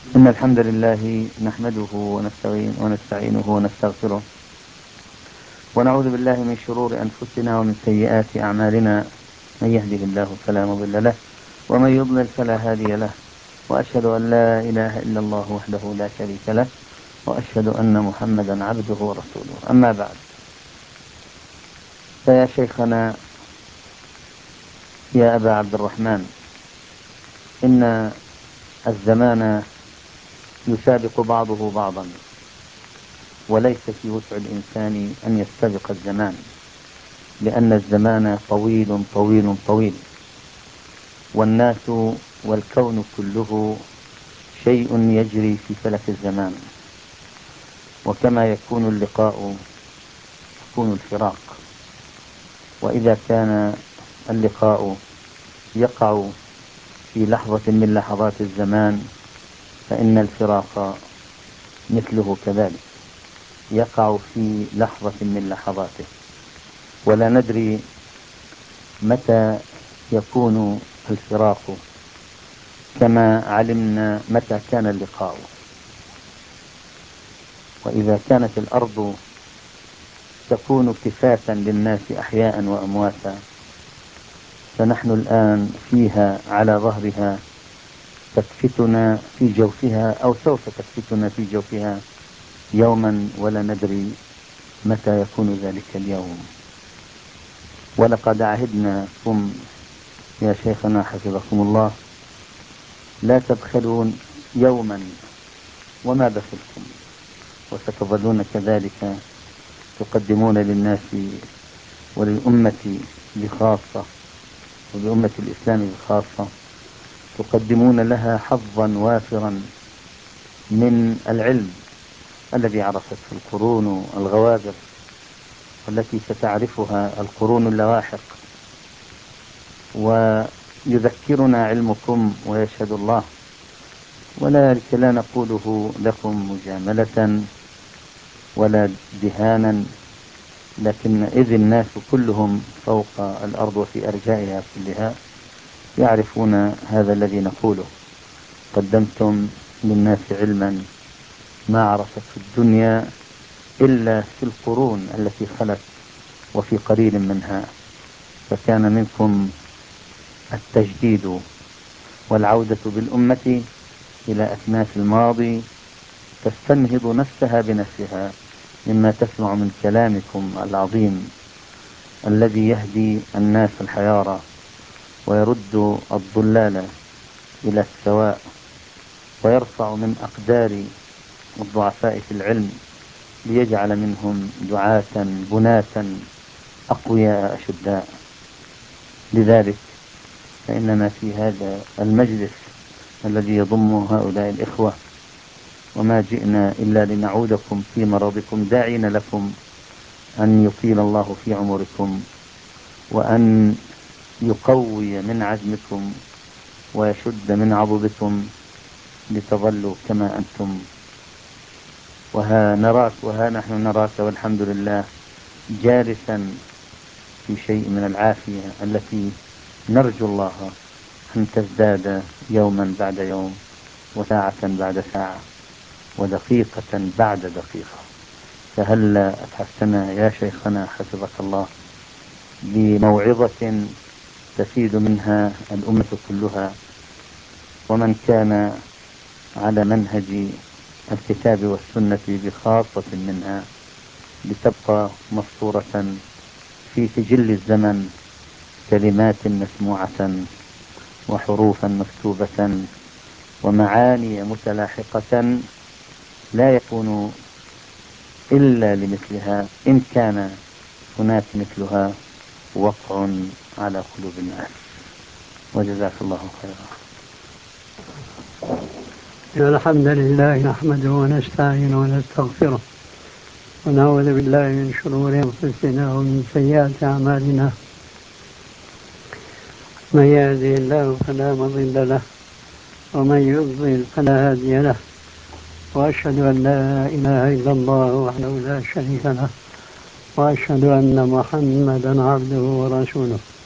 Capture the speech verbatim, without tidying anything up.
إن الحمد لله نحمده ونستعين ونستعينه ونستغفره ونعوذ بالله من شرور أنفسنا ومن سيئات أعمالنا. من يهده الله فلا مضل له ومن يضلل فلا هادي له، وأشهد أن لا إله إلا الله وحده لا شريك له، وأشهد أن محمدا عبده ورسوله. أما بعد، فيا شيخنا يا أبا عبد الرحمن، إن الزمان يسابق بعضه بعضا، وليس في وسع الإنسان أن يستبق الزمان، لأن الزمان طويل طويل طويل، والناس والكون كله شيء يجري في فلك الزمان. وكما يكون اللقاء يكون الفراق، وإذا كان اللقاء يقع في لحظة من لحظات الزمان، فإن الفراق مثله كذلك يقع في لحظة من لحظاته، ولا ندري متى يكون الفراق، كما علمنا متى كان اللقاء. وإذا كانت الأرض تكون كفاة للناس أحياء وأمواتا، فنحن الآن فيها على ظهرها، تكفتنا في جوفها أو سوف تكفتنا في جوفها يوما، ولا ندري متى يكون ذلك اليوم. ولقد عهدناكم يا شيخنا حفظكم الله، لا تبخلون يوما وما بخلتم، وستظلون كذلك تقدمون للناس وللأمة بخاصة، ولأمة الإسلام بخاصة، تقدمون لها حظا وافرا من العلم الذي عرفته القرون الغوابر، والتي ستعرفها القرون اللاحق. ويذكرنا علمكم ويشهد الله، ولا لا نقوله لكم مجاملة ولا دهانا، لكن إذ الناس كلهم فوق الأرض وفي أرجائها كلها يعرفون هذا الذي نقوله. قدمتم للناس علما ما عرفته الدنيا إلا في القرون التي خلت وفي قليل منها، فكان منكم التجديد والعودة بالأمة إلى أكناف الماضي، تستنهض نفسها بنفسها مما تسمع من كلامكم العظيم الذي يهدي الناس الحيارى ويرد الضلال إلى السواء، ويرفع من أقدار الضعفاء في العلم، ليجعل منهم دعاة بناة أقوياء أشداء. لذلك فإننا في هذا المجلس الذي يضم هؤلاء الإخوة، وما جئنا إلا لنعودكم في مرضكم، داعين لكم أن يطيل الله في عمركم، وأن يقوي من عزمكم ويشد من عضدكم، لتظلوا كما أنتم. وها نراك وها نحن نراك والحمد لله جالسا في شيء من العافية التي نرجو الله أن تزداد يوما بعد يوم، وساعة بعد ساعة، ودقيقة بعد دقيقة. فهلا أتحفتنا يا شيخنا حفظك الله بموعظة تفيد منها الأمة كلها، ومن كان على منهج الكتاب والسنة بخاصة منها، لتبقى مسطورة في سجل الزمن كلمات مسموعة وحروفا مكتوبة ومعاني متلاحقة، لا يكون إلا لمثلها، إن كان هناك مثلها وقع على قلوب الناس. وجزاك الله خيرا. الحمد لله نحمده ونستعينه ونستغفره، ونعوذ بالله من شرور أنفسنا ومن سيئات أعمالنا. من يهده الله فلا مضل له، ومن يضلل فلا هادي له، وأشهد أن لا إله إلا الله وحده لا شريك له، وأشهد أن محمدا عبده ورسوله.